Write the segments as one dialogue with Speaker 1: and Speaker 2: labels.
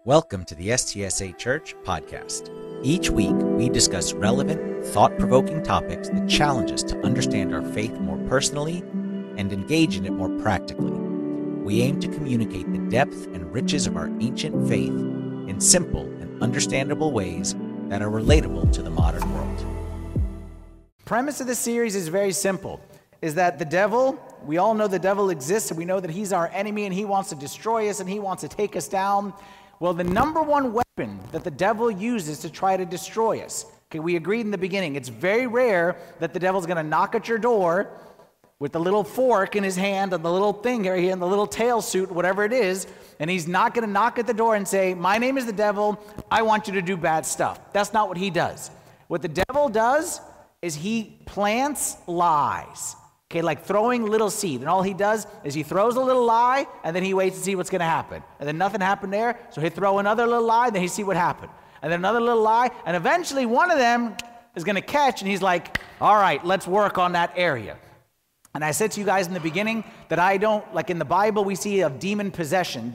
Speaker 1: Welcome to the STSA Church podcast. Each week, we discuss relevant, thought-provoking topics that challenge us to understand our faith more personally and engage in it more practically. We aim to communicate the depth and riches of our ancient faith in simple and understandable ways that are relatable to the modern world.
Speaker 2: Premise of this series is very simple, is that the devil, we all know the devil exists, and we know that he's our enemy, and he wants to destroy us, and he wants to take us down. Well, the number one weapon that the devil uses to try to destroy us, okay, we agreed in the beginning, it's very rare that the devil's going to knock at your door with the little fork in his hand and the little thing here and the little tail suit, whatever it is, and he's not going to knock at the door and say, "My name is the devil, I want you to do bad stuff." That's not what he does. What the devil does is he plants lies. Okay, like throwing little seed. And all he does is he throws a little lie, and then he waits to see what's going to happen. And then nothing happened there, so he'll throw another little lie, then he see what happened. And then another little lie, and eventually one of them is going to catch, and he's like, "All right, let's work on that area." And I said to you guys in the beginning that I don't, like in the Bible, we see of demon possession.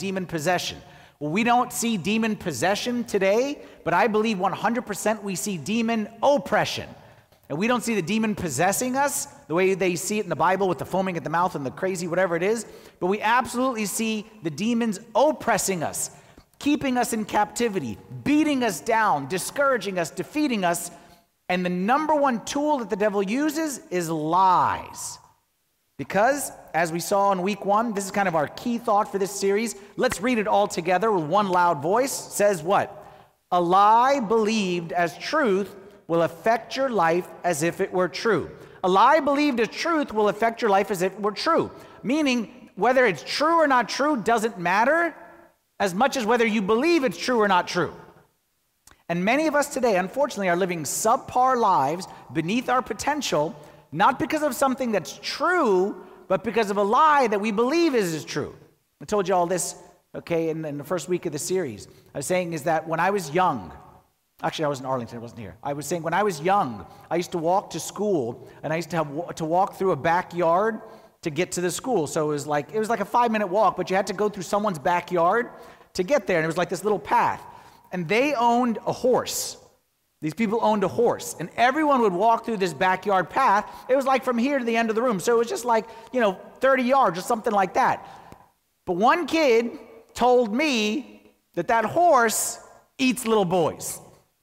Speaker 2: Well, we don't see demon possession today, but I believe 100% we see demon oppression. And we don't see the demon possessing us the way they see it in the Bible with the foaming at the mouth and the crazy whatever it is. But we absolutely see the demons oppressing us, keeping us in captivity, beating us down, discouraging us, defeating us. And the number one tool that the devil uses is lies. Because, as we saw in week 1, this is kind of our key thought for this series. Let's read it all together with one loud voice. It says what? A lie believed as truth will affect your life as if it were true. A lie believed as truth will affect your life as if it were true. Meaning, whether it's true or not true doesn't matter as much as whether you believe it's true or not true. And many of us today, unfortunately, are living subpar lives beneath our potential, not because of something that's true, but because of a lie that we believe is true. I told you all this, okay, in the first week of the series. I was saying is that when I was young, actually, I was in Arlington. I wasn't here. I was saying when I was young, I used to walk to school, and I used to have to walk through a backyard to get to the school. So it was like a 5-minute walk, but you had to go through someone's backyard to get there. And it was like this little path. And they owned a horse. These people owned a horse. And everyone would walk through this backyard path. It was like from here to the end of the room. So it was just like, 30 yards or something like that. But one kid told me that horse eats little boys.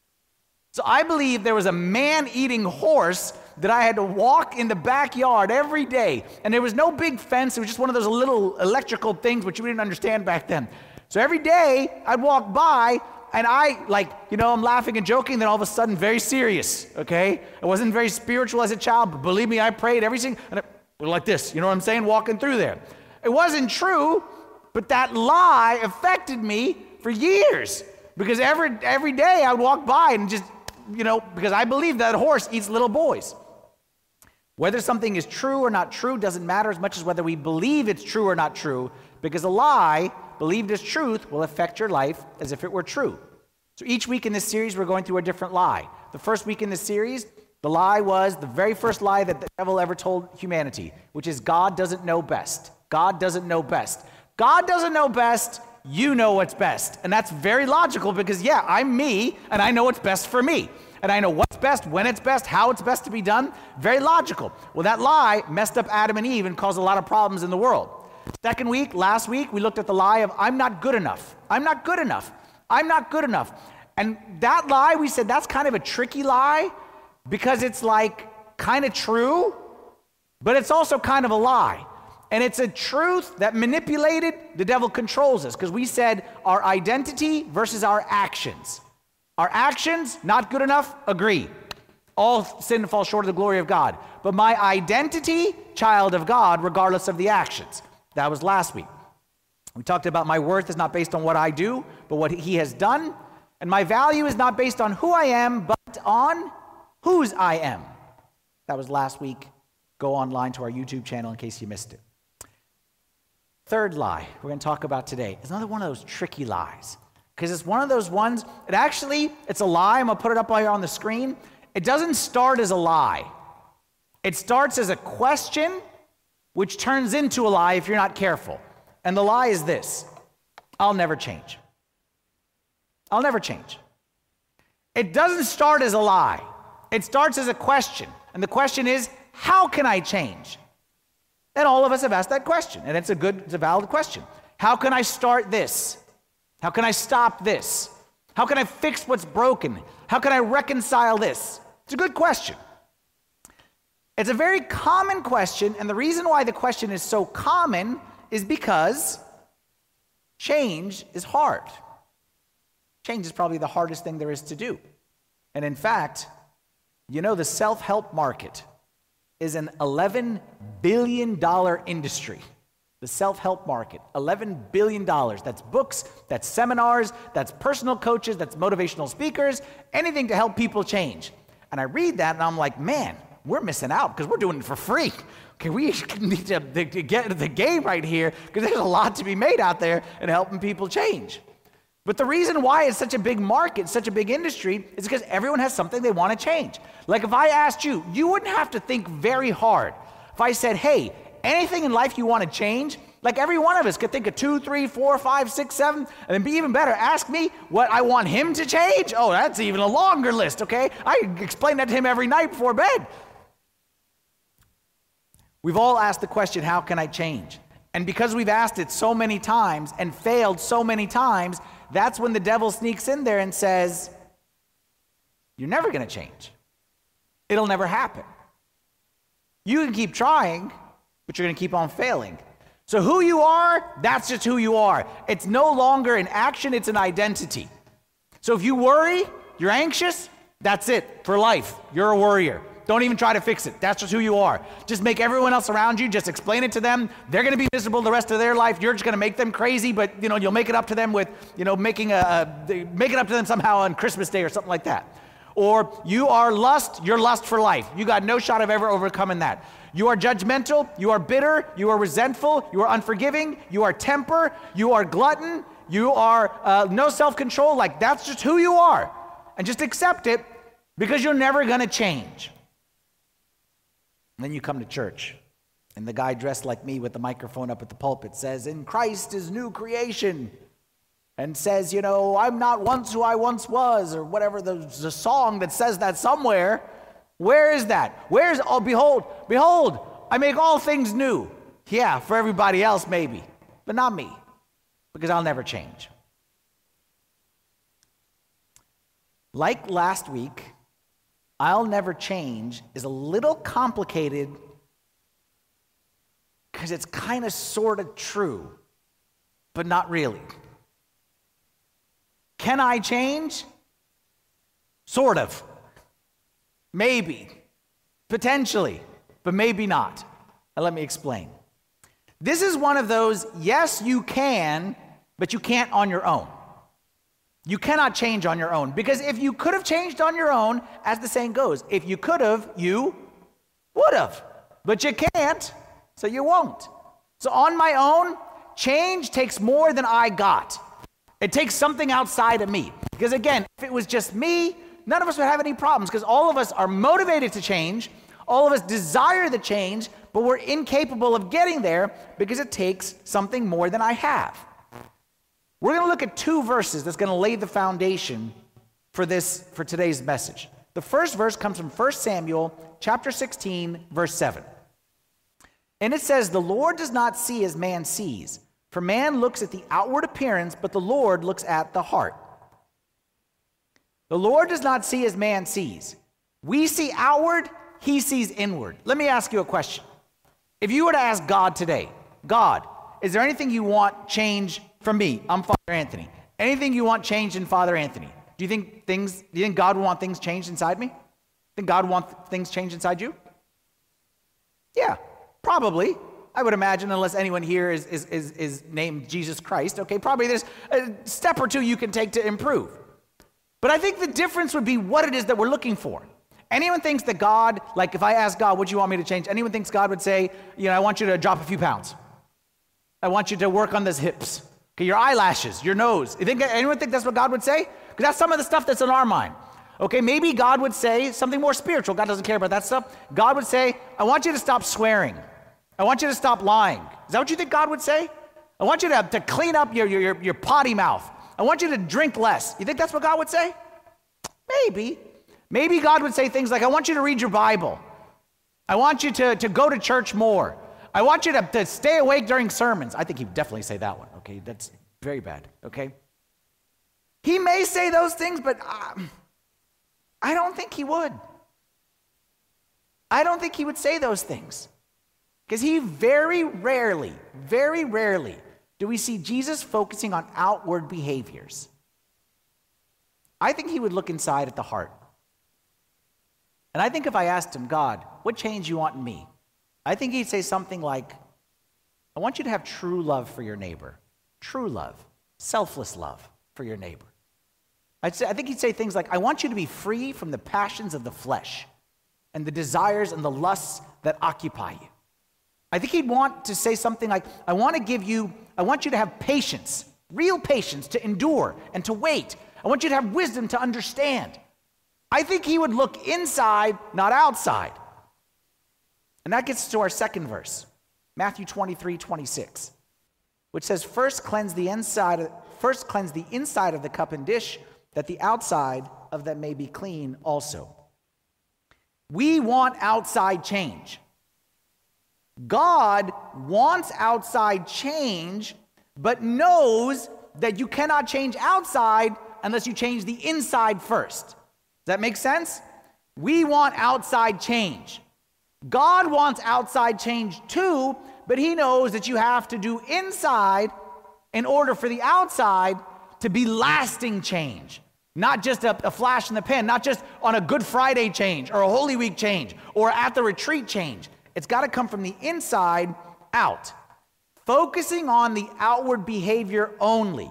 Speaker 2: So I believe there was a man-eating horse that I had to walk in the backyard every day. And there was no big fence. It was just one of those little electrical things which we didn't understand back then. So every day I'd walk by and I'm laughing and joking, then all of a sudden very serious, okay? I wasn't very spiritual as a child, but believe me, I prayed everything like this, you know what I'm saying, walking through there. It wasn't true, but that lie affected me for years because every day I would walk by and just, because I believe that horse eats little boys. Whether something is true or not true doesn't matter as much as whether we believe it's true or not true, because a lie believed as truth will affect your life as if it were true. So each week in this series, we're going through a different lie. The first week in this series, the lie was the very first lie that the devil ever told humanity, which is God doesn't know best. God doesn't know best. God doesn't know best. You know what's best. And that's very logical because, I'm me, and I know what's best for me. And I know what's best, when it's best, how it's best to be done. Very logical. Well, that lie messed up Adam and Eve and caused a lot of problems in the world. Second week, last week, we looked at the lie of I'm not good enough. I'm not good enough. I'm not good enough. And that lie, we said that's kind of a tricky lie because it's like kind of true, but it's also kind of a lie. And it's a truth that manipulated, the devil controls us. Because we said our identity versus our actions. Our actions, not good enough, agree. All sin falls short of the glory of God. But my identity, child of God, regardless of the actions. That was last week. We talked about my worth is not based on what I do, but what he has done. And my value is not based on who I am, but on whose I am. That was last week. Go online to our YouTube channel in case you missed it. Third lie we're going to talk about today is another one of those tricky lies. Because it's one of those ones, it's a lie. I'm going to put it up here on the screen. It doesn't start as a lie. It starts as a question, which turns into a lie if you're not careful. And the lie is this: I'll never change. I'll never change. It doesn't start as a lie. It starts as a question. And the question is, how can I change? And all of us have asked that question. And it's a valid question. How can I start this? How can I stop this? How can I fix what's broken? How can I reconcile this? It's a good question. It's a very common question, and the reason why the question is so common is because change is hard. Change is probably the hardest thing there is to do. And in fact, you know, the self-help market is an $11 billion industry. The self-help market, $11 billion. That's books, that's seminars, that's personal coaches, that's motivational speakers, anything to help people change. And I read that and I'm like, man, we're missing out because we're doing it for free. Okay, we need to get into the game right here because there's a lot to be made out there in helping people change. But the reason why it's such a big market, such a big industry, is because everyone has something they want to change. Like if I asked you, you wouldn't have to think very hard. If I said, hey, anything in life you want to change, like every one of us could think of 2, 3, 4, 5, 6, 7, and then be even better. Ask me what I want him to change. Oh, that's even a longer list, okay? I explain that to him every night before bed. We've all asked the question, how can I change? And because we've asked it so many times and failed so many times, that's when the devil sneaks in there and says, you're never going to change. It'll never happen. You can keep trying, but you're going to keep on failing. So who you are, that's just who you are. It's no longer an action, it's an identity. So if you worry, you're anxious, that's it for life. You're a worrier. Don't even try to fix it. That's just who you are. Just make everyone else around you, just explain it to them. They're going to be miserable the rest of their life. You're just going to make them crazy, but you'll make it up to them with, make it up to them somehow on Christmas Day or something like that. Or you are lust, you're lust for life. You got no shot of ever overcoming that. You are judgmental, you are bitter, you are resentful, you are unforgiving, you are temper, you are glutton, you are no self-control. Like that's just who you are. And just accept it because you're never going to change. And then you come to church, and the guy dressed like me with the microphone up at the pulpit says, in Christ is new creation, and says, I'm not once who I once was, or whatever, there's a song that says that somewhere. Where is that? Oh, behold, I make all things new. Yeah, for everybody else maybe, but not me, because I'll never change. Like last week, I'll never change is a little complicated because it's kind of sort of true, but not really. Can I change? Sort of. Maybe. Potentially. But maybe not. Now let me explain. This is one of those, yes, you can, but you can't on your own. You cannot change on your own, because if you could have changed on your own, as the saying goes, if you could have, you would have. But you can't, so you won't. So on my own, change takes more than I got. It takes something outside of me. Because again, if it was just me, none of us would have any problems, because all of us are motivated to change, all of us desire the change, but we're incapable of getting there because it takes something more than I have. We're going to look at 2 verses that's going to lay the foundation for today's message. The first verse comes from 1 Samuel chapter 16, verse 7. And it says, the Lord does not see as man sees, for man looks at the outward appearance, but the Lord looks at the heart. The Lord does not see as man sees. We see outward, he sees inward. Let me ask you a question. If you were to ask God today, God, is there anything you want changed from me? I'm Father Anthony. Anything you want changed in Father Anthony? Do you think God would want things changed inside me? Think God would want things changed inside you? Yeah, probably. I would imagine, unless anyone here is named Jesus Christ. Okay, probably there's a step or 2 you can take to improve. But I think the difference would be what it is that we're looking for. Anyone thinks that God, like if I ask God, what do you want me to change? Anyone thinks God would say, I want you to drop a few pounds. I want you to work on those hips. Okay, your eyelashes, your nose. Anyone think that's what God would say? Because that's some of the stuff that's in our mind. Okay, maybe God would say something more spiritual. God doesn't care about that stuff. God would say, I want you to stop swearing. I want you to stop lying. Is that what you think God would say? I want you to clean up your potty mouth. I want you to drink less. You think that's what God would say? Maybe. Maybe God would say things like, I want you to read your Bible. I want you to go to church more. I want you to stay awake during sermons. I think he'd definitely say that one, okay? That's very bad, okay? He may say those things, but I don't think he would. I don't think he would say those things. Because he very rarely do we see Jesus focusing on outward behaviors. I think he would look inside at the heart. And I think if I asked him, God, what change you want in me? I think he'd say something like, I want you to have true love for your neighbor. True love. Selfless love for your neighbor. I think he'd say things like, I want you to be free from the passions of the flesh and the desires and the lusts that occupy you. I think he'd want to say something like, I want you to have patience, real patience to endure and to wait. I want you to have wisdom to understand. I think he would look inside, not outside. And that gets to our second verse, Matthew 23:26, which says, First cleanse the inside of the cup and dish, that the outside of them may be clean also. We want outside change. God wants outside change, but knows that you cannot change outside unless you change the inside first. Does that make sense? We want outside change. God wants outside change too, but he knows that you have to do inside in order for the outside to be lasting change. Not just a flash in the pan, not just on a Good Friday change or a Holy Week change or at the retreat change. It's got to come from the inside out. Focusing on the outward behavior only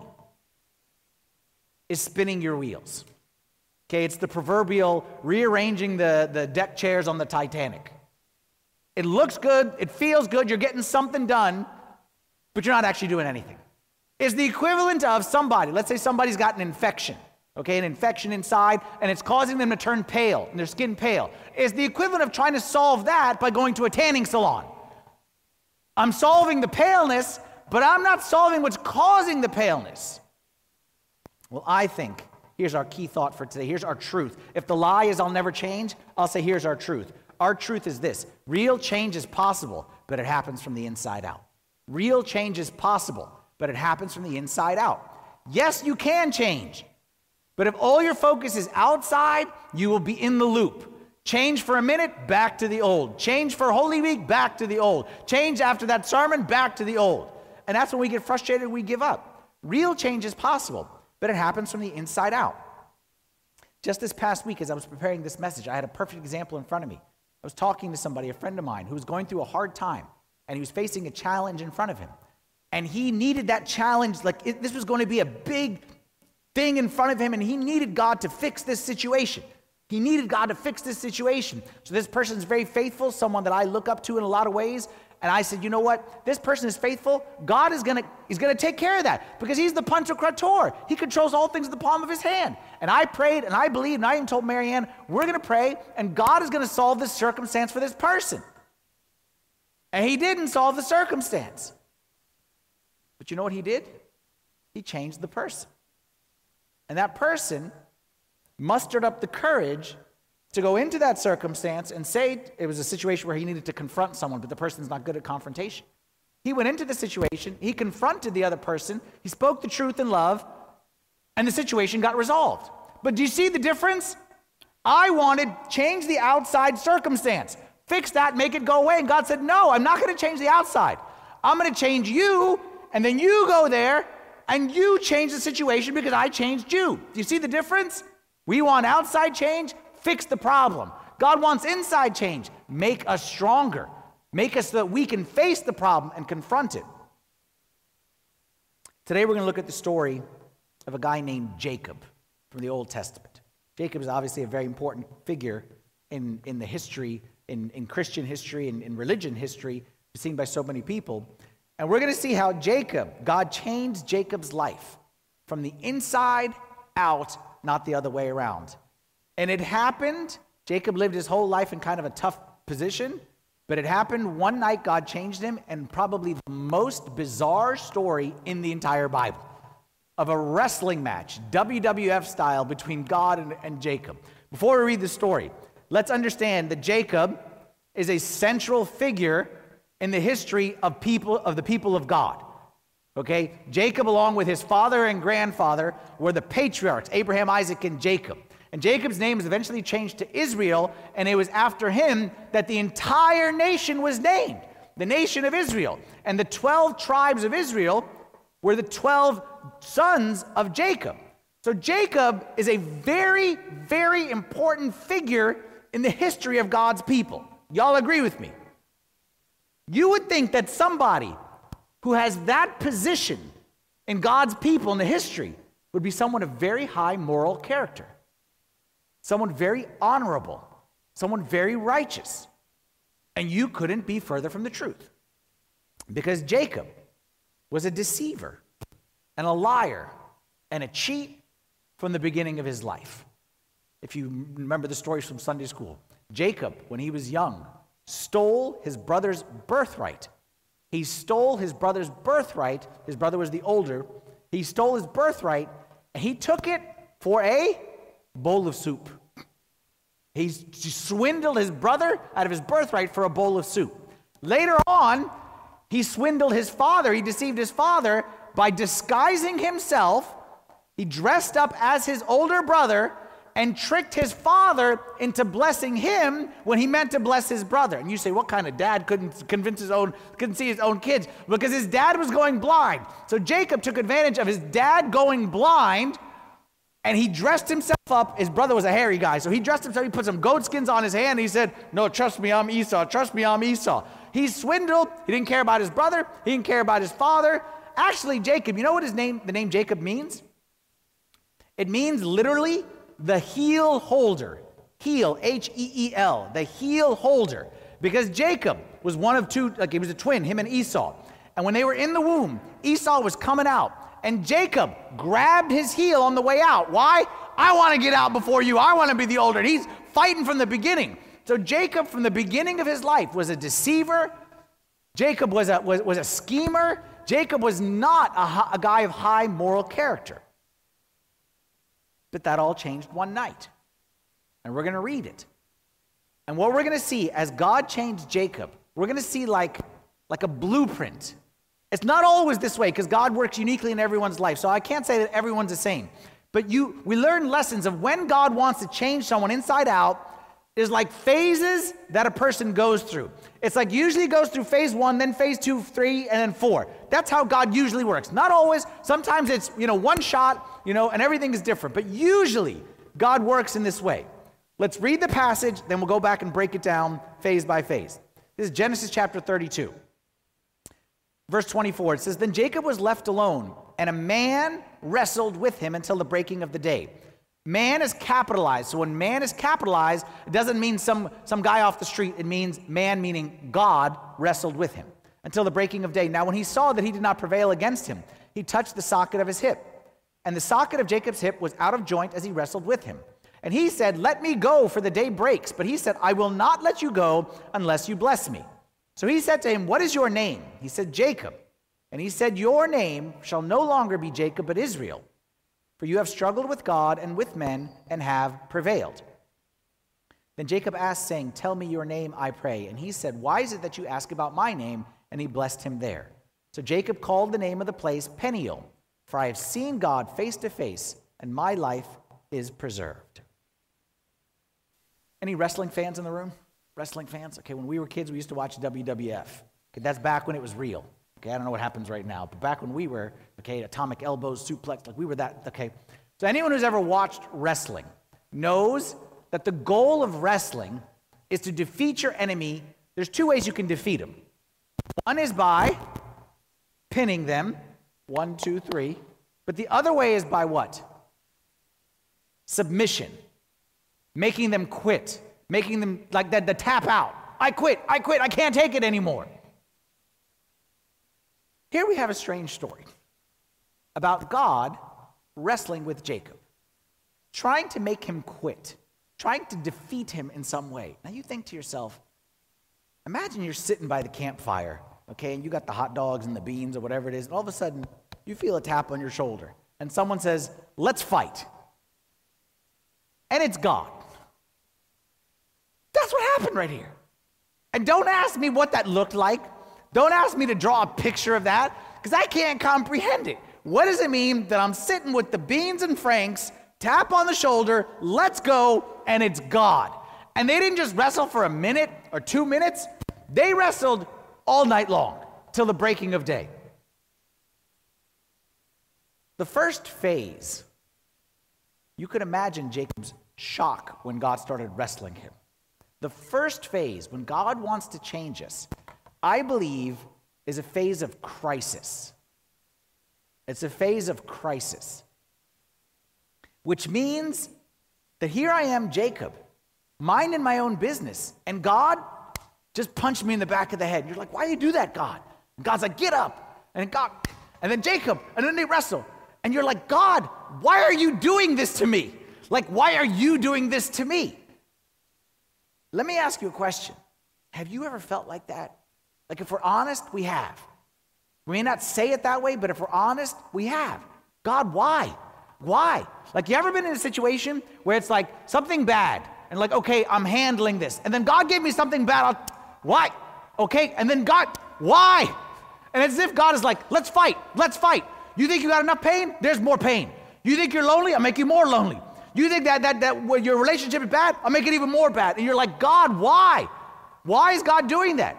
Speaker 2: is spinning your wheels. Okay, it's the proverbial rearranging the deck chairs on the Titanic. It looks good, it feels good, you're getting something done, but you're not actually doing anything. It's the equivalent of somebody, let's say somebody's got an infection, okay, an infection inside, and it's causing them to turn pale, and their skin pale. It's the equivalent of trying to solve that by going to a tanning salon. I'm solving the paleness, but I'm not solving what's causing the paleness. Well, I think, here's our key thought for today. Here's our truth. If the lie is I'll never change, I'll say here's our truth. Our truth is this. Real change is possible, but it happens from the inside out. Real change is possible, but it happens from the inside out. Yes, you can change, but if all your focus is outside, you will be in the loop. Change for a minute, back to the old. Change for Holy Week, back to the old. Change after that sermon, back to the old. And that's when we get frustrated, we give up. Real change is possible, but it happens from the inside out. Just this past week, as I was preparing this message, I had a perfect example in front of me. I was talking to somebody, a friend of mine, who was going through a hard time, and he was facing a challenge in front of him. And he needed that challenge, this was going to be a big thing in front of him, and he needed God to fix this situation. He needed God to fix this situation. So this person's very faithful, someone that I look up to in a lot of ways. And I said, you know what? This person is faithful. God is going to take care of that because he's the Pantocrator. He controls all things in the palm of his hand. And I prayed and I believed and I even told Marianne, we're going to pray and God is going to solve this circumstance for this person. And he didn't solve the circumstance. But you know what he did? He changed the person. And that person mustered up the courage to go into that circumstance and say it was a situation where he needed to confront someone, but the person's not good at confrontation. He went into the situation, he confronted the other person, he spoke the truth in love, and the situation got resolved. But do you see the difference? I wanted change the outside circumstance. Fix that, make it go away. And God said, no, I'm not going to change the outside. I'm going to change you, and then you go there, and you change the situation because I changed you. Do you see the difference? We want outside change. Fix the problem. God wants inside change. Make us stronger. Make us so that we can face the problem and confront it. Today we're going to look at the story of a guy named Jacob from the Old Testament. Jacob is obviously a very important figure in the history, in Christian history, in religion history, seen by so many people. And we're going to see how God changed Jacob's life from the inside out, not the other way around. And it happened, Jacob lived his whole life in kind of a tough position, but it happened one night, God changed him, and probably the most bizarre story in the entire Bible. of a wrestling match, WWF style, between God and Jacob. Before we read the story, let's understand that Jacob is a central figure in the history of the people of God. Okay? Jacob, along with his father and grandfather, were the patriarchs, Abraham, Isaac, and Jacob. And Jacob's name was eventually changed to Israel, and it was after him that the entire nation was named, the nation of Israel. And the 12 tribes of Israel were the 12 sons of Jacob. So Jacob is a very, very important figure in the history of God's people. Y'all agree with me? You would think that somebody who has that position in God's people in the history would be someone of very high moral character, someone very honorable, someone very righteous. And you couldn't be further from the truth, because Jacob was a deceiver and a liar and a cheat from the beginning of his life. If you remember the stories from Sunday school, Jacob, when he was young, stole his brother's birthright. He stole his brother's birthright. His brother was the older. He stole his birthright, and he took it for a bowl of soup. He swindled his brother out of his birthright for a bowl of soup. Later on, he swindled his father. He deceived his father by disguising himself. He dressed up as his older brother and tricked his father into blessing him when he meant to bless his brother. And you say, what kind of dad couldn't see his own kids? Because his dad was going blind. So Jacob took advantage of his dad going blind, and he dressed himself up. His brother was a hairy guy, so he dressed himself. He put some goat skins on his hand, and he said, no, trust me, I'm Esau. Trust me, I'm Esau. He swindled. He didn't care about his brother. He didn't care about his father. Actually, Jacob, you know what the name Jacob means? It means literally the heel holder. Heel, H-E-E-L, the heel holder. Because Jacob was one of two, he was a twin, him and Esau. And when they were in the womb, Esau was coming out. And Jacob grabbed his heel on the way out. Why? I want to get out before you. I want to be the older. And he's fighting from the beginning. So Jacob, from the beginning of his life, was a deceiver. Jacob was a schemer. Jacob was not a guy of high moral character. But that all changed one night. And we're going to read it. And what we're going to see as God changed Jacob, we're going to see like a blueprint. It's not always this way, because God works uniquely in everyone's life. So I can't say that everyone's the same. But we learn lessons of when God wants to change someone inside out. Is like phases that a person goes through. It's like usually goes through phase 1, then phase 2, 3, and then 4. That's how God usually works. Not always. Sometimes it's, one shot, and everything is different. But usually God works in this way. Let's read the passage, then we'll go back and break it down phase by phase. This is Genesis chapter 32. Verse 24, it says, Then Jacob was left alone, and a man wrestled with him until the breaking of the day. Man is capitalized. So when man is capitalized, it doesn't mean some guy off the street. It means man, meaning God, wrestled with him until the breaking of day. Now when he saw that he did not prevail against him, he touched the socket of his hip. And the socket of Jacob's hip was out of joint as he wrestled with him. And he said, Let me go, for the day breaks. But he said, I will not let you go unless you bless me. So he said to him, What is your name? He said, Jacob. And he said, Your name shall no longer be Jacob, but Israel. For you have struggled with God and with men and have prevailed. Then Jacob asked, saying, Tell me your name, I pray. And he said, Why is it that you ask about my name? And he blessed him there. So Jacob called the name of the place Peniel, for I have seen God face to face, and my life is preserved. Any wrestling fans in the room? Wrestling fans? Okay, when we were kids, we used to watch WWF. Okay, that's back when it was real. Okay, I don't know what happens right now, but back when we were, atomic elbows, suplex, we were that, okay. So anyone who's ever watched wrestling knows that the goal of wrestling is to defeat your enemy. There's two ways you can defeat them. One is by pinning them, 1, 2, 3. But the other way is by what? Submission. Making them quit. Making them like that, the tap out. I quit, I can't take it anymore. Here we have a strange story about God wrestling with Jacob, trying to make him quit, trying to defeat him in some way. Now you think to yourself, imagine you're sitting by the campfire, and you got the hot dogs and the beans or whatever it is, and all of a sudden you feel a tap on your shoulder. and someone says, let's fight. And it's God. That's what happened right here. And don't ask me what that looked like. Don't ask me to draw a picture of that, because I can't comprehend it. What does it mean that I'm sitting with the beans and franks, tap on the shoulder, let's go, and it's God? And they didn't just wrestle for a minute or 2 minutes. They wrestled all night long till the breaking of day. The first phase, you could imagine Jacob's shock when God started wrestling him. The first phase, when God wants to change us, I believe, is a phase of crisis. It's a phase of crisis, which means that here I am, Jacob, minding my own business, and God just punched me in the back of the head. And you're like, why do you do that, God? And God's like, get up. And God, and then Jacob, and then they wrestle. And you're like, God, why are you doing this to me? Like, why are you doing this to me? Let me ask you a question. Have you ever felt like that? Like, if we're honest, we have. We may not say it that way, but if we're honest, we have. God, why? Why? Like, you ever been in a situation where it's like something bad, and like, okay, I'm handling this, and then God gave me something bad, why? Okay, and then God, why? And it's as if God is like, let's fight, let's fight. You think you got enough pain? There's more pain. You think you're lonely? I'll make you more lonely. You think that your relationship is bad? I'll make it even more bad. And you're like, God, why? Why is God doing that?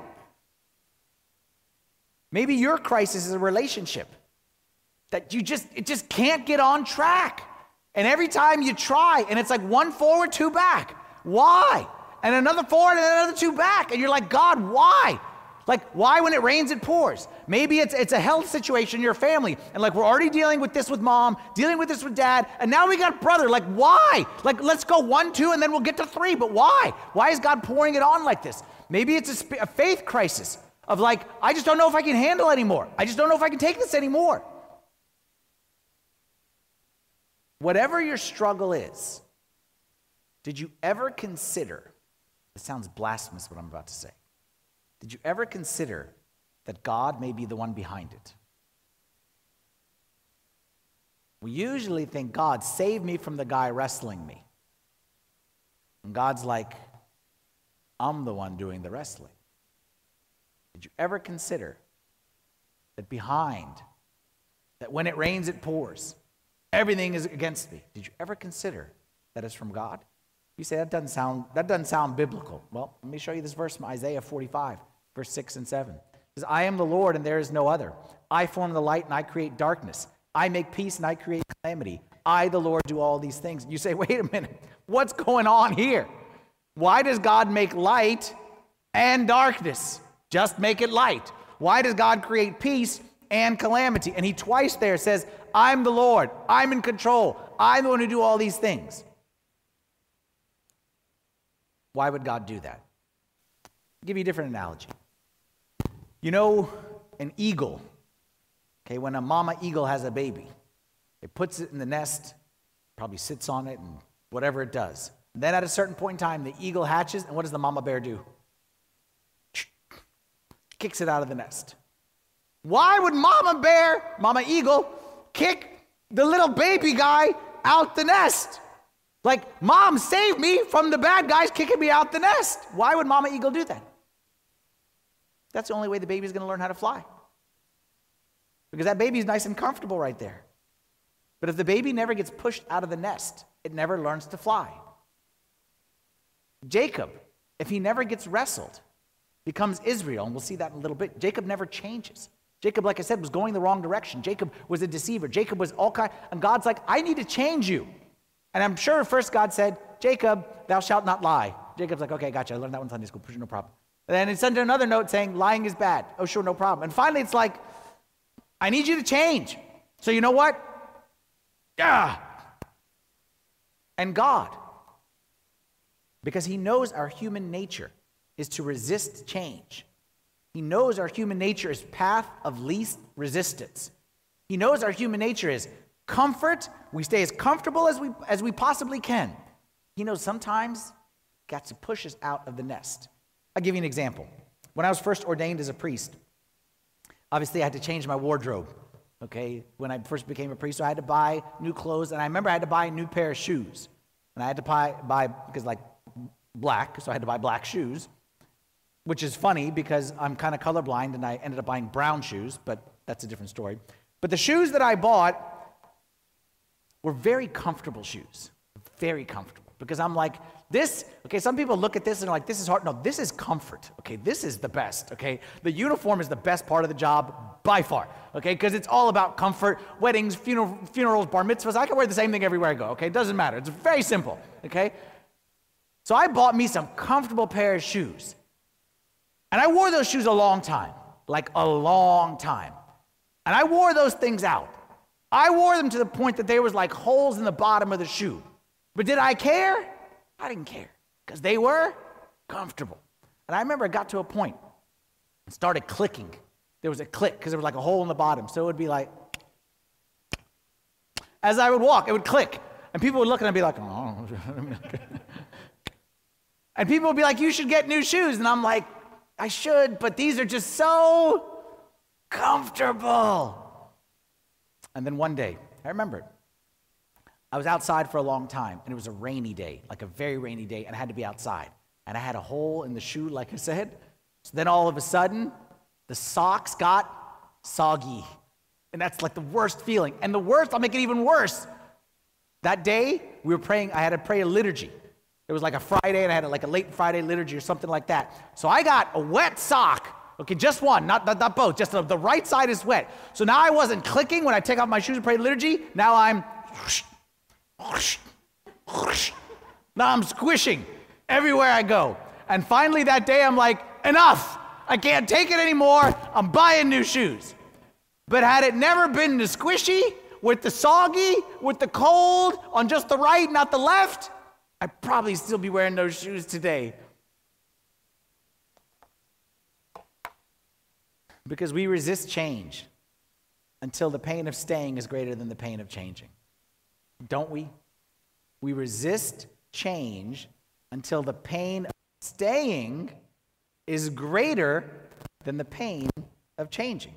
Speaker 2: Maybe your crisis is a relationship that it just can't get on track. And every time you try, and it's like 1 forward, 2 back. Why? And another forward and another 2 back. And you're like, God, why? Like, why when it rains, it pours? Maybe it's a health situation in your family. And like, we're already dealing with this with mom, dealing with this with dad, and now we got brother. Like, why? Like, let's go 1, 2, and then we'll get to 3. But why? Why is God pouring it on like this? Maybe it's a faith crisis of like, I just don't know if I can handle anymore. I just don't know if I can take this anymore. Whatever your struggle is, did you ever consider, it sounds blasphemous what I'm about to say, did you ever consider that God may be the one behind it? We usually think, God, save me from the guy wrestling me. And God's like, I'm the one doing the wrestling. Did you ever consider that behind, that when it rains, it pours, everything is against me? Did you ever consider that it's from God? You say, that doesn't sound biblical. Well, let me show you this verse from Isaiah 45, verse 6 and 7. It says, I am the Lord and there is no other. I form the light and I create darkness. I make peace and I create calamity. I, the Lord, do all these things. You say, wait a minute, what's going on here? Why does God make light and darkness? Just make it light. Why does God create peace and calamity? And he twice there says, I'm the Lord. I'm in control. I'm the one who do all these things. Why would God do that? I'll give you a different analogy. You know, an eagle, okay, when a mama eagle has a baby, it puts it in the nest, probably sits on it and whatever it does. And then at a certain point in time, the eagle hatches, and what does the mama bear do? Kicks it out of the nest. Why would mama eagle, kick the little baby guy out the nest? Like, Mom, save me from the bad guys kicking me out the nest. Why would mama eagle do that? That's the only way the baby's going to learn how to fly. Because that baby's nice and comfortable right there. But if the baby never gets pushed out of the nest, it never learns to fly. Jacob, if he never gets wrestled, becomes Israel, and we'll see that in a little bit. Jacob never changes. Jacob, like I said, was going the wrong direction. Jacob was a deceiver. Jacob was all kind, and God's like, I need to change you. And I'm sure at first God said, Jacob, thou shalt not lie. Jacob's like, okay, gotcha. I learned that one in Sunday school. No problem. And then it sent another note saying, lying is bad. Oh, sure, no problem. And finally, it's like, I need you to change. So you know what? Yeah. And God, because he knows our human nature is to resist change. He knows our human nature is path of least resistance. He knows our human nature is comfort. We stay as comfortable as we possibly can. He knows sometimes got to push us out of the nest. I'll give you an example. When I was first ordained as a priest, obviously I had to change my wardrobe. okay, when I first became a priest. So I had to buy new clothes, and I remember I had to buy a new pair of shoes. And I had to buy because like black, so I had to buy black shoes, which is funny because I'm kind of colorblind, and I ended up buying brown shoes, but that's a different story. But the shoes that I bought were very comfortable shoes, very comfortable, because I'm like, this, okay, some people look at this and are like, this is hard. No, this is comfort, okay? This is the best, okay? The uniform is the best part of the job by far, okay? Because it's all about comfort, weddings, funerals, bar mitzvahs. I can wear the same thing everywhere I go, okay? It doesn't matter. It's very simple, okay? So I bought me some comfortable pair of shoes. And I wore those shoes a long time, like a long time. And I wore those things out. I wore them to the point that there was like holes in the bottom of the shoe. But did I care? I didn't care, because they were comfortable. And I remember it got to a point, it started clicking. There was a click, because there was like a hole in the bottom. So it would be like, as I would walk, it would click. And people would look and I'd be like, oh. And people would be like, you should get new shoes. And I'm like, I should, but these are just so comfortable. And then one day, I remember it. I was outside for a long time, and it was a rainy day, like a very rainy day, and I had to be outside. And I had a hole in the shoe, like I said. So then all of a sudden, the socks got soggy. And that's like the worst feeling. And the worst, I'll make it even worse. That day, we were praying, I had to pray a liturgy. It was like a Friday, and I had like a late Friday liturgy or something like that. So I got a wet sock. Okay, just one, not both. Just the right side is wet. So now I wasn't clicking when I take off my shoes and pray liturgy. Now I'm squishing everywhere I go. And finally that day I'm like, enough. I can't take it anymore. I'm buying new shoes. But had it never been the squishy, with the soggy, with the cold, on just the right, not the left, I'd probably still be wearing those shoes today. Because we resist change until the pain of staying is greater than the pain of changing. Don't we? We resist change until the pain of staying is greater than the pain of changing.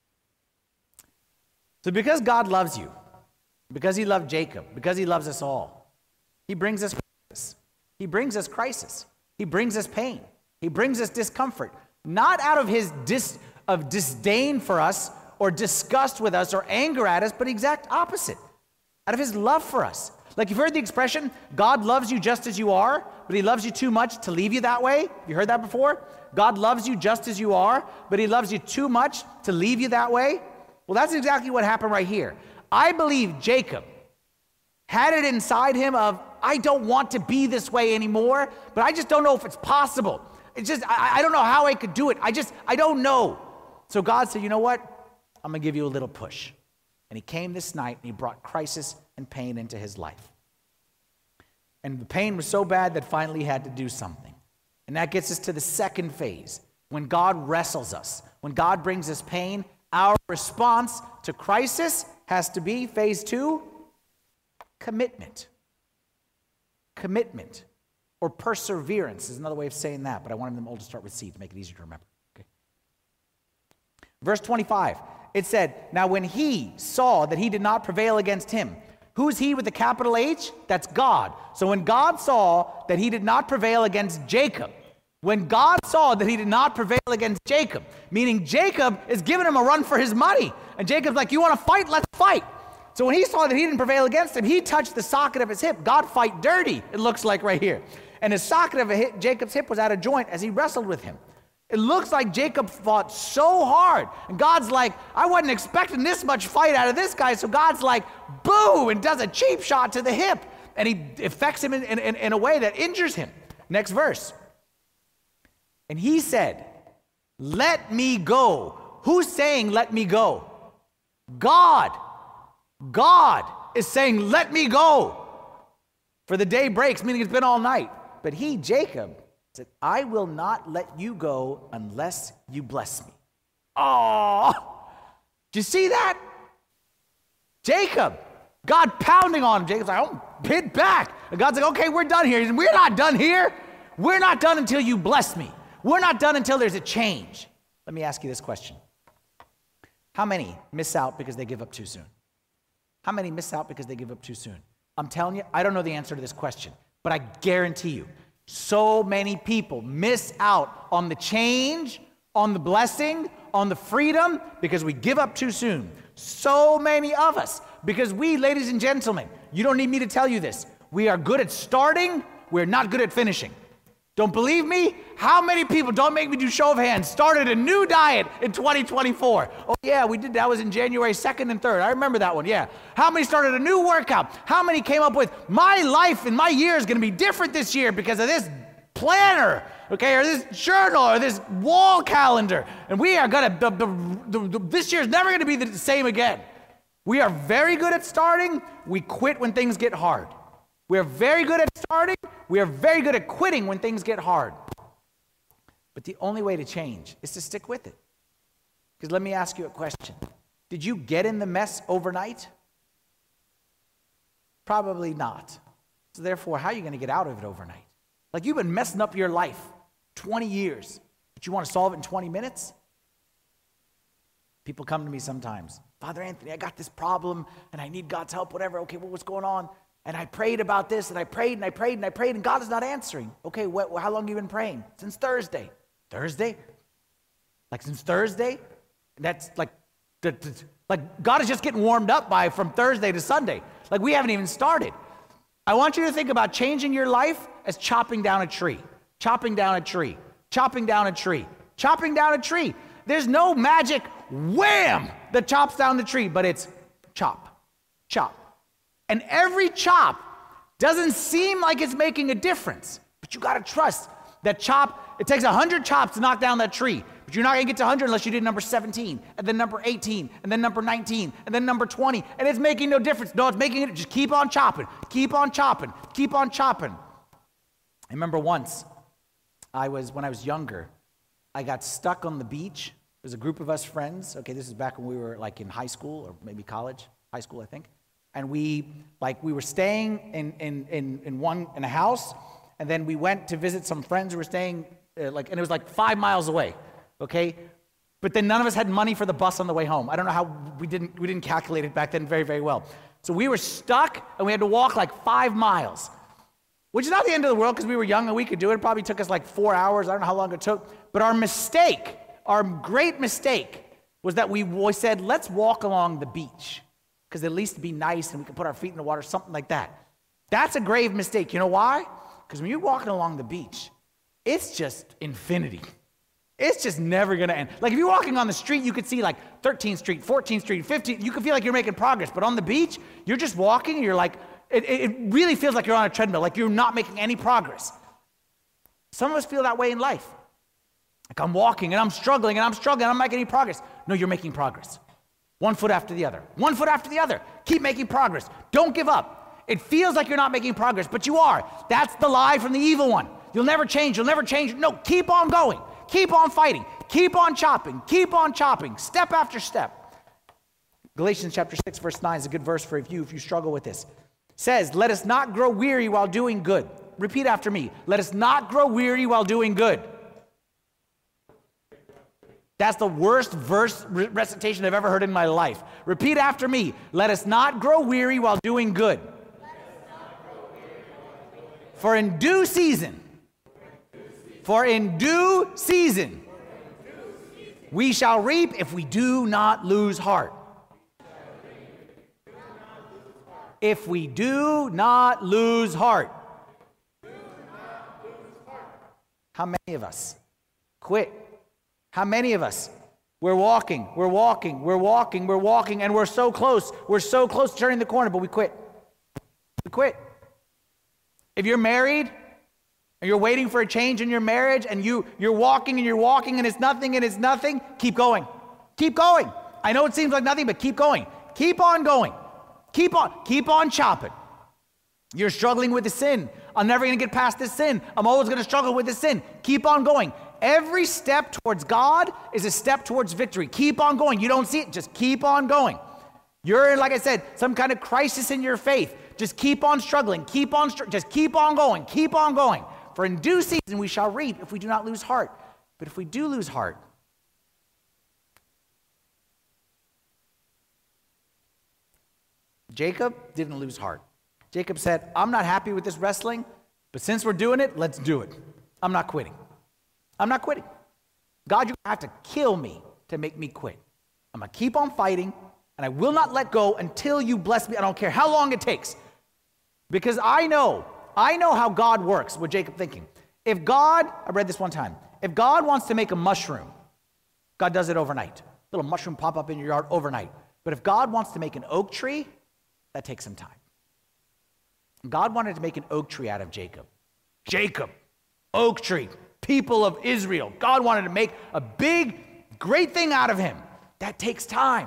Speaker 2: So because God loves you, because he loved Jacob, because he loves us all, he brings us crisis. He brings us crisis. He brings us pain. He brings us discomfort. Not out of his disdain for us or disgust with us or anger at us, but exact opposite. Out of his love for us. Like, you've heard the expression, God loves you just as you are, but he loves you too much to leave you that way. Have you heard that before? God loves you just as you are, but he loves you too much to leave you that way. Well, that's exactly what happened right here. I believe Jacob had it inside him of, I don't want to be this way anymore, but I just don't know if it's possible. It's just, I don't know how I could do it. I don't know. So God said, you know what? I'm going to give you a little push. And he came this night and he brought crisis and pain into his life. And the pain was so bad that finally he had to do something. And that gets us to the second phase. When God wrestles us, when God brings us pain, our response to crisis has to be, phase 2, commitment. Commitment. Or perseverance is another way of saying that, but I wanted them all to start with C to make it easier to remember. Okay. Verse 25, it said, now when he saw that he did not prevail against him, who's he with the capital H? That's God. So when God saw that he did not prevail against Jacob, when God saw that he did not prevail against Jacob, meaning Jacob is giving him a run for his money, and Jacob's like, you want to fight? Let's fight. So when he saw that he didn't prevail against him, he touched the socket of his hip. God fight dirty, it looks like right here. And his socket of Jacob's hip was out of joint as he wrestled with him. It looks like Jacob fought so hard. And God's like, I wasn't expecting this much fight out of this guy. So God's like, boom, and does a cheap shot to the hip. And he affects him in a way that injures him. Next verse. And he said, let me go. Who's saying let me go? God. God is saying, let me go. For the day breaks, meaning it's been all night. But he, Jacob, said, I will not let you go unless you bless me. Oh, do you see that? Jacob, God pounding on him. Jacob's like, oh, hit back. And God's like, okay, we're done here. And we're not done here. We're not done until you bless me. We're not done until there's a change. Let me ask you this question. How many miss out because they give up too soon? How many miss out because they give up too soon? I'm telling you, I don't know the answer to this question, but I guarantee you, so many people miss out on the change, on the blessing, on the freedom, because we give up too soon. So many of us, because we, ladies and gentlemen, you don't need me to tell you this, we are good at starting, we're not good at finishing. Don't believe me? How many people, don't make me do show of hands, started a new diet in 2024? Oh yeah, we did. That was in January 2nd and 3rd. I remember that one, yeah. How many started a new workout? How many came up with, my life and my year is going to be different this year because of this planner, okay, or this journal, or this wall calendar. And we are going to, this year's never going to be the same again. We are very good at starting. We quit when things get hard. We are very good at starting. We are very good at quitting when things get hard. But the only way to change is to stick with it. Because let me ask you a question. Did you get in the mess overnight? Probably not. So therefore, how are you going to get out of it overnight? Like you've been messing up your life 20 years, but you want to solve it in 20 minutes? People come to me sometimes. Father Anthony, I got this problem and I need God's help, whatever. Okay, well, what's going on? And I prayed about this, and I prayed, and I prayed, and I prayed, and God is not answering. Okay, how long have you been praying? Since Thursday. Thursday? Like since Thursday? That's like God is just getting warmed up from Thursday to Sunday. Like we haven't even started. I want you to think about changing your life as chopping down a tree. Chopping down a tree. Chopping down a tree. Chopping down a tree. There's no magic wham that chops down the tree, but it's chop. Chop. And every chop doesn't seem like it's making a difference, but you got to trust that chop. It takes 100 chops to knock down that tree, but you're not going to get to 100 unless you did number 17, and then number 18, and then number 19, and then number 20, and it's making no difference. No, it's making it, just keep on chopping, keep on chopping, keep on chopping. I remember once, when I was younger, I got stuck on the beach. There's a group of us friends. Okay, this is back when we were like in high school or maybe college, high school, I think. And we were staying in a house, and then we went to visit some friends who were staying and it was like 5 miles away, okay? But then none of us had money for the bus on the way home. I don't know how we didn't calculate it back then very, very well. So we were stuck, and we had to walk like 5 miles, which is not the end of the world because we were young and we could do it. It probably took us like 4 hours. I don't know how long it took. But our great mistake was that we said, let's walk along the beach. Because at least it'd be nice and we could put our feet in the water, something like that. That's a grave mistake. You know why? Because when you're walking along the beach, it's just infinity. It's just never going to end. Like if you're walking on the street, you could see like 13th Street, 14th Street, 15th. You could feel like you're making progress. But on the beach, you're just walking and you're like, it really feels like you're on a treadmill, like you're not making any progress. Some of us feel that way in life. Like I'm walking and I'm struggling and I'm not making any progress. No, you're making progress. 1 foot after the other. 1 foot after the other. Keep making progress. Don't give up. It feels like you're not making progress, but you are. That's the lie from the evil one. You'll never change. You'll never change. No, keep on going. Keep on fighting. Keep on chopping. Keep on chopping. Step after step. Galatians chapter 6, verse 9 is a good verse for if you struggle with this. It says, let us not grow weary while doing good. Repeat after me. Let us not grow weary while doing good. That's the worst verse recitation I've ever heard in my life. Repeat after me. Let us not grow weary while doing good. For in due season, we shall reap if we do not lose heart. If we do not lose heart. How many of us quit? How many of us, we're walking, and we're so close to turning the corner, but we quit. We quit. If you're married, and you're waiting for a change in your marriage, and you're walking, and it's nothing, keep going. Keep going. I know it seems like nothing, but keep going. Keep on going. Keep on chopping. You're struggling with the sin. I'm never going to get past this sin. I'm always going to struggle with this sin. Keep on going. Every step towards God is a step towards victory. Keep on going. You don't see it, just keep on going. You're in, like I said, some kind of crisis in your faith. Just keep on struggling. Just keep on going. Keep on going. For in due season we shall reap if we do not lose heart. But if we do lose heart, Jacob didn't lose heart. Jacob said, I'm not happy with this wrestling, but since we're doing it, let's do it. I'm not quitting. I'm not quitting. God, you have to kill me to make me quit. I'm going to keep on fighting, and I will not let go until you bless me. I don't care how long it takes. Because I know how God works, what Jacob thinking. If God, I read this one time, if God wants to make a mushroom, God does it overnight. A little mushroom pop up in your yard overnight. But if God wants to make an oak tree, that takes some time. God wanted to make an oak tree out of Jacob. Jacob, oak tree, people of Israel. God wanted to make a big, great thing out of him. That takes time.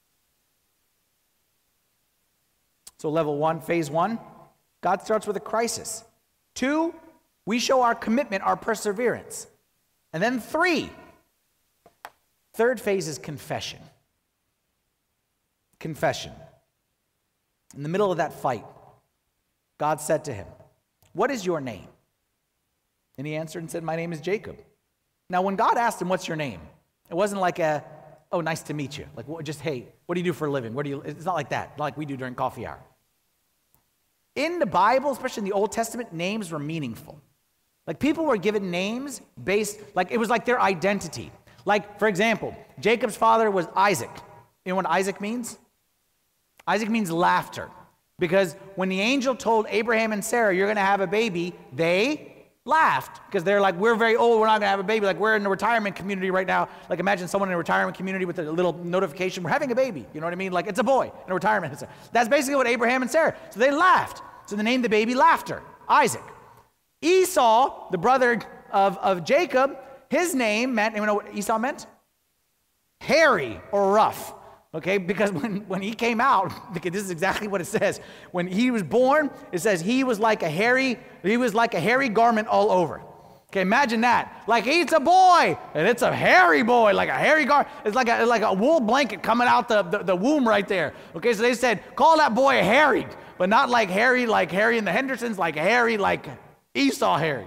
Speaker 2: So level 1, phase 1, God starts with a crisis. 2, we show our commitment, our perseverance. And then 3, third phase is confession. Confession. In the middle of that fight, God said to him, what is your name? And he answered and said, my name is Jacob. Now, when God asked him, what's your name? It wasn't like oh, nice to meet you. Like, just, hey, what do you do for a living? It's not like that, not like we do during coffee hour. In the Bible, especially in the Old Testament, names were meaningful. Like, people were given names based, like, it was like their identity. Like, for example, Jacob's father was Isaac. You know what Isaac means? Isaac means laughter. Because when the angel told Abraham and Sarah, you're going to have a baby, they laughed. Because they're like, we're very old, we're not going to have a baby. Like, we're in the retirement community right now. Like, imagine someone in a retirement community with a little notification, we're having a baby. You know what I mean? Like, it's a boy in a retirement. That's basically what Abraham and Sarah. So they laughed. So they named the baby Laughter, Isaac. Esau, the brother of Jacob, his name meant, you know what Esau meant? Hairy or rough. Okay, because when he came out, because this is exactly what it says. When he was born, it says he was like a hairy garment all over. Okay, imagine that. Like, it's a boy, and it's a hairy boy, like a hairy garment. It's like a wool blanket coming out the womb right there. Okay, so they said, call that boy Harry, but not like Harry and the Hendersons, like Harry, like Esau Harry.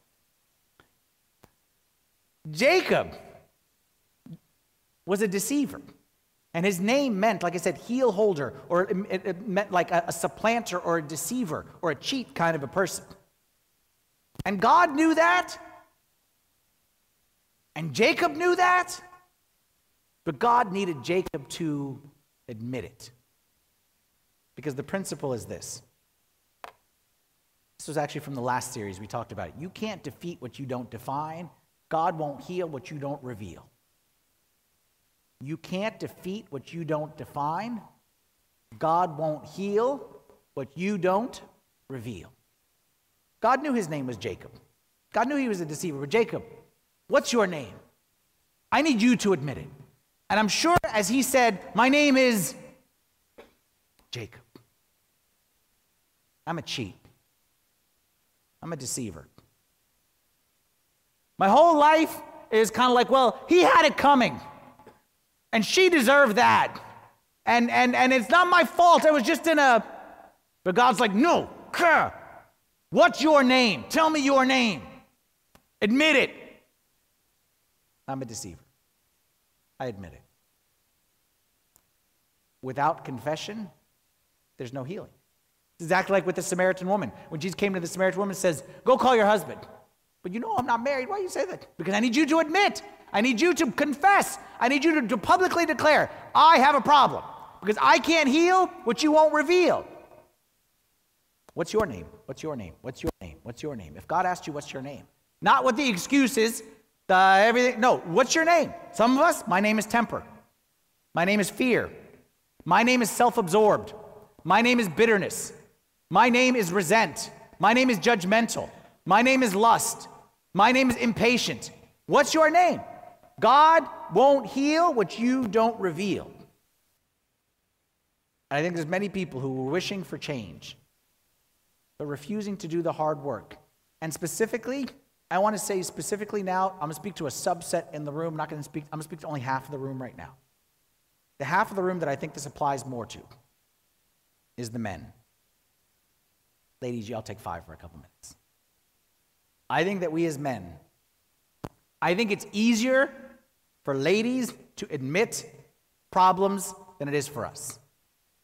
Speaker 2: Jacob was a deceiver. And his name meant, like I said, heel holder, or it meant like a supplanter or a deceiver or a cheat kind of a person. And God knew that. And Jacob knew that. But God needed Jacob to admit it. Because the principle is this. This was actually from the last series we talked about it. You can't defeat what you don't define. God won't heal what you don't reveal. You can't defeat what you don't define. God won't heal what you don't reveal. God knew his name was Jacob. God knew he was a deceiver. But Jacob, what's your name? I need you to admit it. And I'm sure as he said, my name is Jacob. I'm a cheat. I'm a deceiver. My whole life is kind of like, well, he had it coming. And she deserved that. And it's not my fault. I was just But God's like, no. What's your name? Tell me your name. Admit it. I'm a deceiver. I admit it. Without confession, there's no healing. It's exactly like with the Samaritan woman. When Jesus came to the Samaritan woman and says, go call your husband. But you know I'm not married. Why do you say that? Because I need you to admit. I need you to confess. I need you to publicly declare, I have a problem. Because I can't heal what you won't reveal. What's your name? What's your name? What's your name? What's your name? If God asked you, what's your name? Not what the excuses, everything. No, what's your name? Some of us, my name is temper. My name is fear. My name is self-absorbed. My name is bitterness. My name is resent. My name is judgmental. My name is lust. My name is impatient. What's your name? God won't heal what you don't reveal. And I think there's many people who are wishing for change, but refusing to do the hard work. And specifically, I want to say specifically now, I'm going to speak to a subset in the room. I'm going to speak to only half of the room right now. The half of the room that I think this applies more to is the men. Ladies, y'all take 5 for a couple minutes. I think that we as men, I think it's easier for ladies to admit problems than it is for us.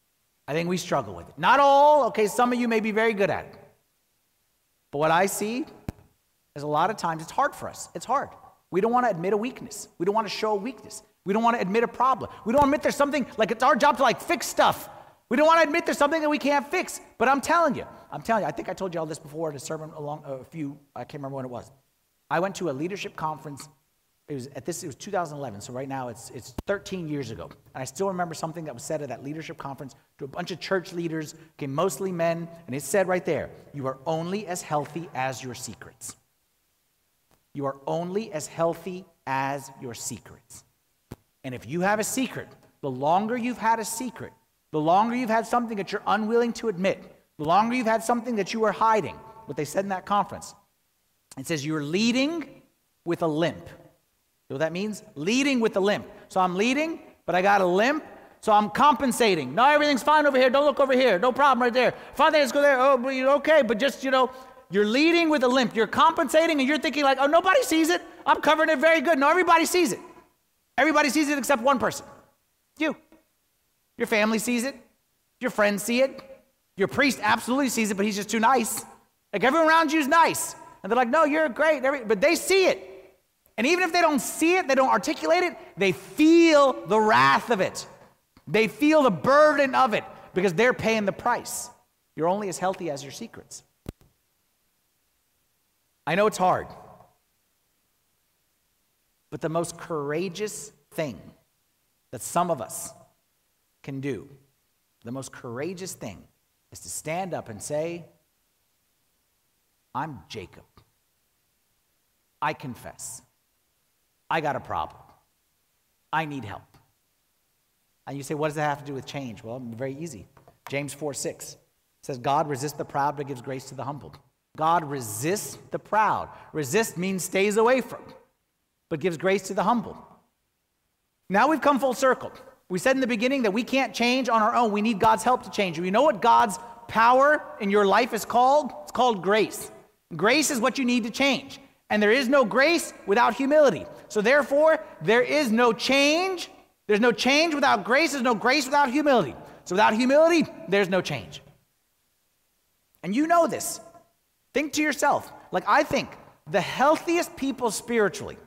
Speaker 2: I think we struggle with it. Not all, okay, some of you may be very good at it. But what I see is a lot of times it's hard for us. It's hard. We don't want to admit a weakness. We don't want to show a weakness. We don't want to admit a problem. We don't admit there's something, like it's our job to like fix stuff. We don't want to admit there's something that we can't fix. But I'm telling you, I think I told you all this before in a sermon I can't remember when it was. I went to a leadership conference. It was 2011, so right now it's 13 years ago. And I still remember something that was said at that leadership conference to a bunch of church leaders, okay, mostly men, and it said right there, you are only as healthy as your secrets. You are only as healthy as your secrets. And if you have a secret, the longer you've had a secret, the longer you've had something that you're unwilling to admit, the longer you've had something that you were hiding, what they said in that conference, it says you're leading with a limp. You know what that means? Leading with a limp. So I'm leading, but I got a limp, so I'm compensating. No, everything's fine over here. Don't look over here. No problem right there. Fine, let's go there. Oh, okay, but just, you're leading with a limp. You're compensating, and you're thinking like, oh, nobody sees it. I'm covering it very good. No, everybody sees it. Everybody sees it except one person. You. Your family sees it. Your friends see it. Your priest absolutely sees it, but he's just too nice. Like everyone around you is nice. And they're like, no, you're great. But they see it. And even if they don't see it, they don't articulate it, they feel the wrath of it. They feel the burden of it because they're paying the price. You're only as healthy as your secrets. I know it's hard. But the most courageous thing that some of us can do, the most courageous thing is to stand up and say, I'm Jacob. I confess. I got a problem. I need help. And you say, what does that have to do with change? Well, very easy. James 4:6 says, God resists the proud but gives grace to the humble. God resists the proud. Resist means stays away from, but gives grace to the humble. Now we've come full circle. We said in the beginning that we can't change on our own. We need God's help to change. You know what God's power in your life is called? It's called grace. Grace is what you need to change. And there is no grace without humility. So therefore, there is no change. There's no change without grace. There's no grace without humility. So without humility, there's no change. And you know this. Think to yourself, like I think the healthiest people spiritually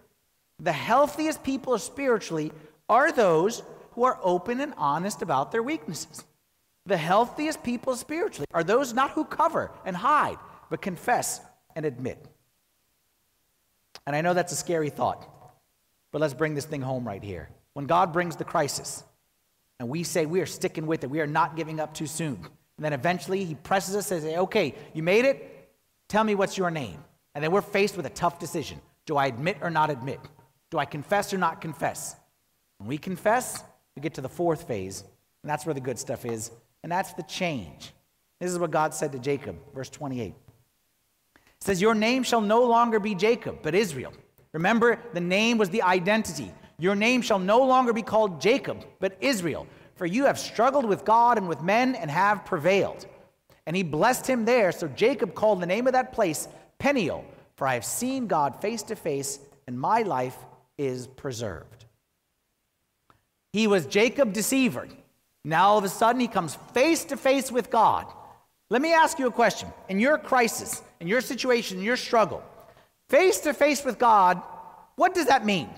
Speaker 2: are those who are open and honest about their weaknesses. The healthiest people spiritually are those not who cover and hide, but confess and admit. And I know that's a scary thought, but let's bring this thing home right here. When God brings the crisis, and we say we are sticking with it, we are not giving up too soon, and then eventually he presses us and says, okay, you made it, tell me what's your name. And then we're faced with a tough decision. Do I admit or not admit? Do I confess or not confess? When we confess, we get to the fourth phase, and that's where the good stuff is, and that's the change. This is what God said to Jacob, verse 28. It says, your name shall no longer be Jacob, but Israel. Remember, the name was the identity. Your name shall no longer be called Jacob, but Israel. For you have struggled with God and with men and have prevailed. And he blessed him there. So Jacob called the name of that place Peniel. For I have seen God face to face, and my life is preserved. He was Jacob deceiver. Now all of a sudden he comes face to face with God. Let me ask you a question. In your crisis, in your situation, in your struggle, face to face with God, what does that mean?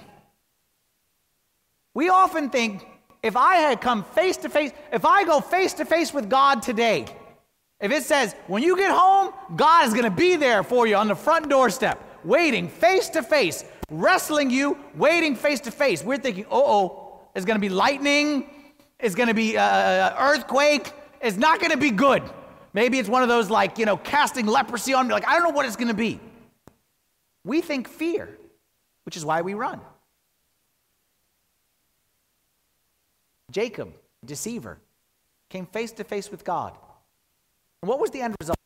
Speaker 2: We often think, if I had come face to face, if I go face to face with God today, if it says, when you get home, God is going to be there for you on the front doorstep, waiting face to face, wrestling you, waiting face to face. We're thinking, it's going to be lightning, it's going to be earthquake, it's not going to be good. Maybe it's one of those casting leprosy on me, I don't know what it's going to be. We think fear, which is why we run. Jacob, deceiver, came face to face with God. And what was the end result?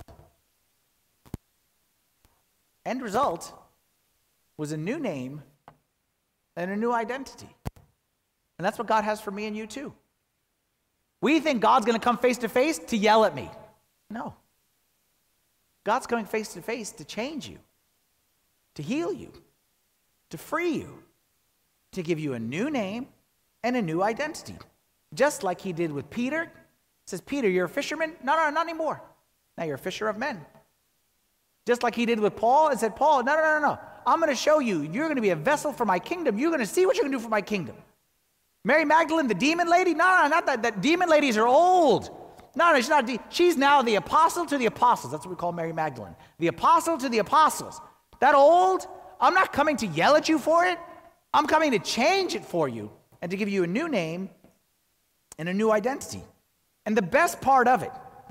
Speaker 2: End result was a new name and a new identity. And that's what God has for me and you too. We think God's going to come face to face to yell at me. No. God's coming face to face to change you, to heal you, to free you, to give you a new name and a new identity. Just like he did with Peter, Says, Peter, you're a fisherman? No, not anymore. Now you're a fisher of men. Just like he did with Paul and said, Paul, no. I'm going to show you. You're going to be a vessel for my kingdom. You're going to see what you're going to do for my kingdom. Mary Magdalene, the demon lady? No, not that. That demon ladies are old. No, she's not. She's now the apostle to the apostles. That's what we call Mary Magdalene. The apostle to the apostles. That old? I'm not coming to yell at you for it. I'm coming to change it for you and to give you a new name and a new identity. And the best part of it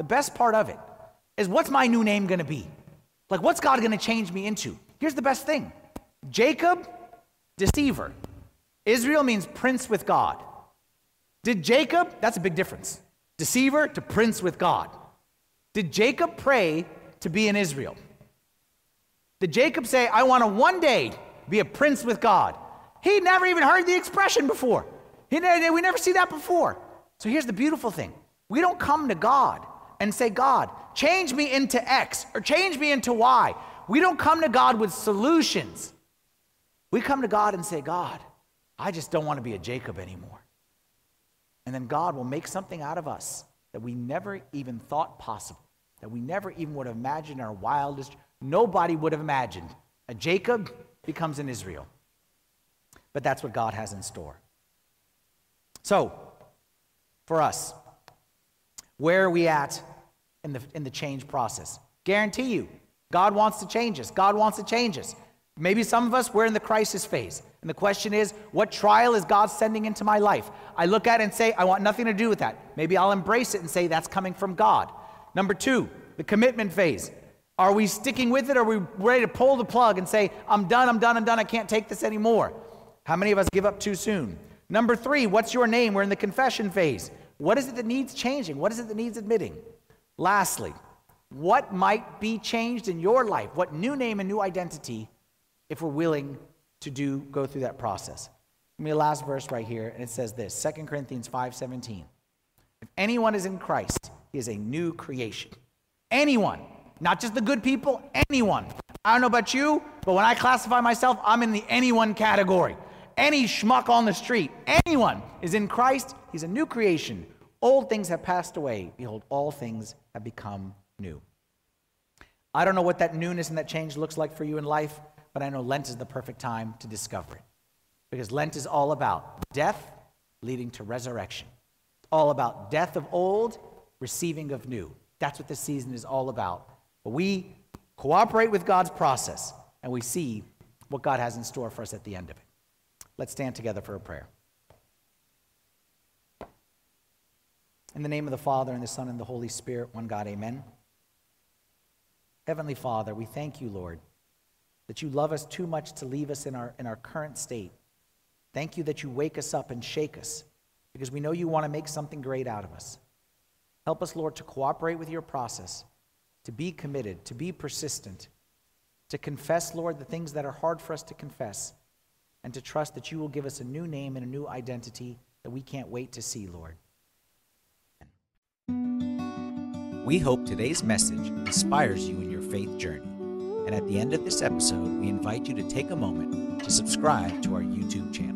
Speaker 2: is, what's my new name going to be? Like, what's God going to change me into? Here's the best thing. Jacob, deceiver. Israel means prince with God. Did Jacob, that's a big difference. Deceiver to prince with God. Did Jacob pray to be in Israel? Did Jacob say, I want to one day be a prince with God? He never even heard the expression before. We never see that before. So here's the beautiful thing. We don't come to God and say, God, change me into X or change me into Y. We don't come to God with solutions. We come to God and say, God, I just don't want to be a Jacob anymore. And then God will make something out of us that we never even thought possible, that we never even would have imagined in our wildest. Nobody would have imagined. A Jacob becomes an Israel. But that's what God has in store. So, for us, where are we at in the change process? Guarantee you, God wants to change us. God wants to change us. Maybe some of us, we're in the crisis phase. And the question is, what trial is God sending into my life? I look at it and say, I want nothing to do with that. Maybe I'll embrace it and say, that's coming from God. Number 2, the commitment phase. Are we sticking with it, or are we ready to pull the plug and say, I'm done, I can't take this anymore? How many of us give up too soon? Number 3, what's your name? We're in the confession phase. What is it that needs changing? What is it that needs admitting? Lastly, what might be changed in your life? What new name and new identity, if we're willing to go through that process? Give me the last verse right here, and it says this, 2 Corinthians 5:17. If anyone is in Christ, he is a new creation. Anyone, not just the good people, anyone. I don't know about you, but when I classify myself, I'm in the anyone category. Any schmuck on the street, anyone is in Christ, he's a new creation. Old things have passed away. Behold, all things have become new. I don't know what that newness and that change looks like for you in life, but I know Lent is the perfect time to discover it. Because Lent is all about death leading to resurrection. All about death of old, receiving of new. That's what this season is all about. But we cooperate with God's process, and we see what God has in store for us at the end of it. Let's stand together for a prayer. In the name of the Father, and the Son, and the Holy Spirit, one God, amen. Heavenly Father, we thank you, Lord, that you love us too much to leave us in our current state. Thank you that you wake us up and shake us, because we know you want to make something great out of us. Help us, Lord, to cooperate with your process, to be committed, to be persistent, to confess, Lord, the things that are hard for us to confess, and to trust that you will give us a new name and a new identity that we can't wait to see, Lord.
Speaker 1: We hope today's message inspires you in your faith journey. And at the end of this episode, we invite you to take a moment to subscribe to our YouTube channel.